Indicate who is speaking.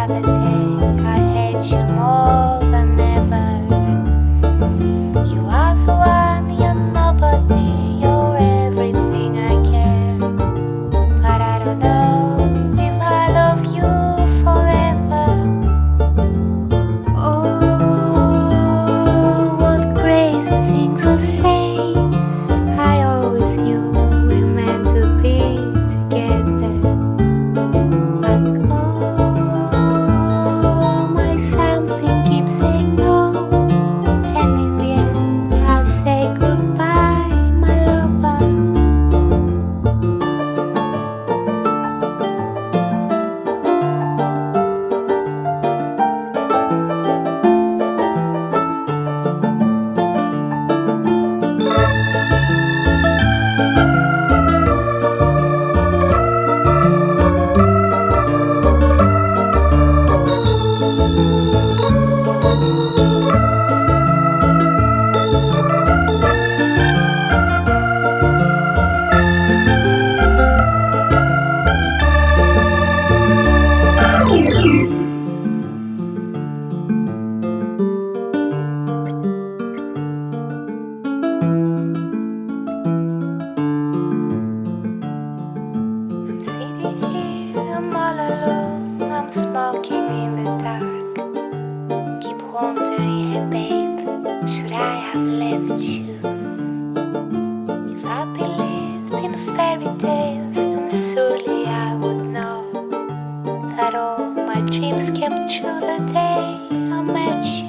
Speaker 1: other day I hate you more than ever. You are the one, you're nobody, you're everything I care. But I don't know if I love you forever. Oh, what crazy things I say. I always knew we meant to be together. But oh, my something keeps saying no. And in the end I'll say goodbye, my lover. I'm sitting here, I'm all alone, I'm smoking in the dark. Keep wondering, hey babe, should I have left you? If I believed in fairy tales, then surely I would know that all my dreams came true the day I met you.